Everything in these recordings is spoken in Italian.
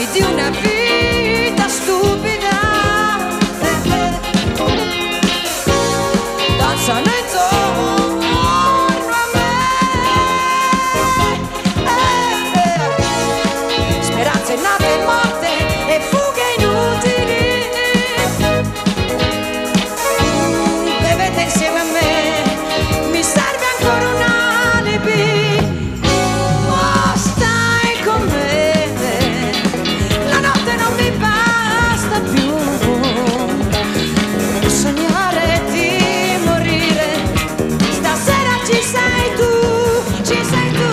di una vita stupida. Danzano intorno a me, speranze nate e morte e fughe inutili. Bevete insieme a me, mi serve ancora un alibi. Oh, stai con me, la notte non mi basta più. Sognare di morire, stasera ci sei tu, ci sei tu.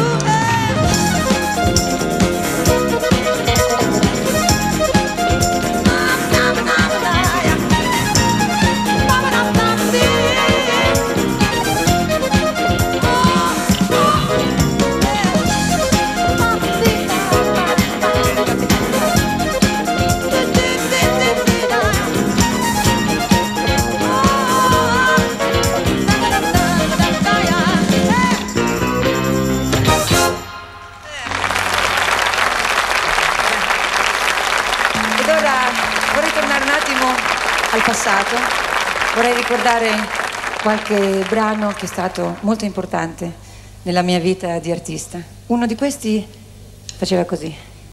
Ed ora vorrei tornare un attimo al passato, vorrei ricordare qualche brano che è stato molto importante nella mia vita di artista. Uno di questi faceva così.